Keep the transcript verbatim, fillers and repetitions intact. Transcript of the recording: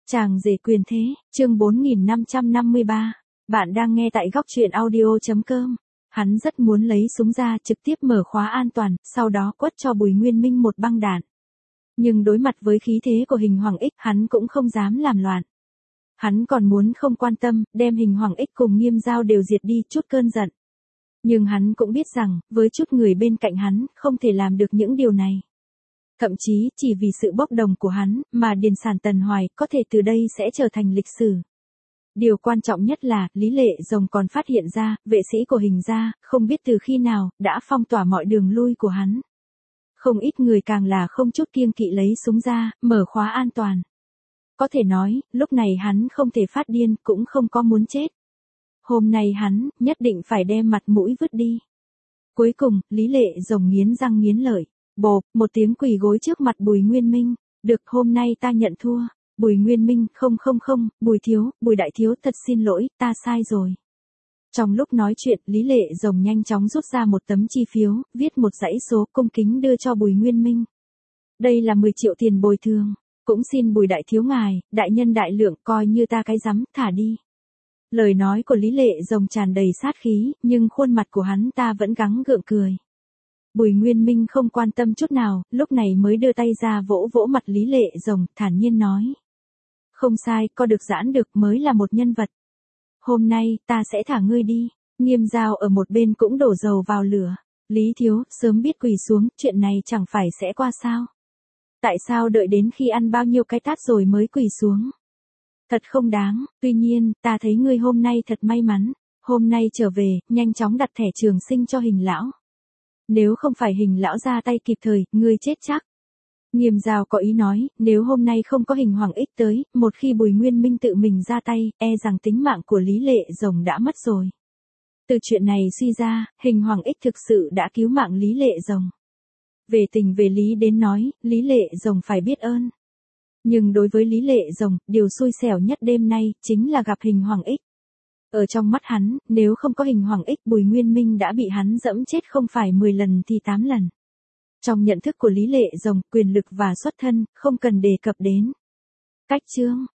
Chàng rể quyền thế, chương bốn nghìn năm trăm năm mươi ba. Bạn đang nghe tại góc truyện audio chấm com. Hắn rất muốn lấy súng ra trực tiếp mở khóa an toàn, sau đó quất cho Bùi Nguyên Minh một băng đạn. Nhưng đối mặt với khí thế của Hình Hoàng Ích, hắn cũng không dám làm loạn. Hắn còn muốn không quan tâm, đem Hình Hoàng Ích cùng Nghiêm Giao đều diệt đi chút cơn giận. Nhưng hắn cũng biết rằng, với chút người bên cạnh hắn, không thể làm được những điều này. Thậm chí, chỉ vì sự bốc đồng của hắn, mà Điền Sản Tần Hoài có thể từ đây sẽ trở thành lịch sử. Điều quan trọng nhất là, Lý Lệ Rồng còn phát hiện ra, vệ sĩ của Hình gia, không biết từ khi nào, đã phong tỏa mọi đường lui của hắn. Không ít người càng là không chút kiêng kỵ lấy súng ra, mở khóa an toàn. Có thể nói, lúc này hắn không thể phát điên, cũng không có muốn chết. Hôm nay hắn, nhất định phải đem mặt mũi vứt đi. Cuối cùng, Lý Lệ Rồng nghiến răng nghiến lợi. Bộp, một tiếng quỳ gối trước mặt Bùi Nguyên Minh. Được, hôm nay ta nhận thua. Bùi Nguyên Minh, không không không, Bùi thiếu, Bùi đại thiếu, thật xin lỗi, ta sai rồi. Trong lúc nói chuyện, Lý Lệ Rồng nhanh chóng rút ra một tấm chi phiếu, viết một dãy số, cung kính đưa cho Bùi Nguyên Minh. Đây là mười triệu tiền bồi thường. Cũng xin Bùi đại thiếu ngài, đại nhân đại lượng, coi như ta cái rắm, thả đi. Lời nói của Lý Lệ Rồng tràn đầy sát khí, nhưng khuôn mặt của hắn ta vẫn gắng gượng cười. Bùi Nguyên Minh không quan tâm chút nào, lúc này mới đưa tay ra vỗ vỗ mặt Lý Lệ Rồng, thản nhiên nói. Không sai, co được giãn được mới là một nhân vật. Hôm nay, ta sẽ thả ngươi đi. Nghiêm Giao ở một bên cũng đổ dầu vào lửa. Lý thiếu, sớm biết quỳ xuống, chuyện này chẳng phải sẽ qua sao? Tại sao đợi đến khi ăn bao nhiêu cái tát rồi mới quỳ xuống? Thật không đáng, tuy nhiên, ta thấy ngươi hôm nay thật may mắn. Hôm nay trở về, nhanh chóng đặt thẻ trường sinh cho Hình lão. Nếu không phải Hình lão ra tay kịp thời, ngươi chết chắc. Nghiêm Giao có ý nói, nếu hôm nay không có Hình Hoàng Ích tới, một khi Bùi Nguyên Minh tự mình ra tay, e rằng tính mạng của Lý Lệ Rồng đã mất rồi. Từ chuyện này suy ra, Hình Hoàng Ích thực sự đã cứu mạng Lý Lệ Rồng. Về tình về lý đến nói, Lý Lệ Rồng phải biết ơn. Nhưng đối với Lý Lệ Rồng, điều xui xẻo nhất đêm nay, chính là gặp Hình Hoàng Ích. Ở trong mắt hắn, nếu không có Hình Hoàng Ích, Bùi Nguyên Minh đã bị hắn dẫm chết không phải mười lần thì tám lần. Trong nhận thức của Lý Lệ Rồng, quyền lực và xuất thân, không cần đề cập đến. Cách chương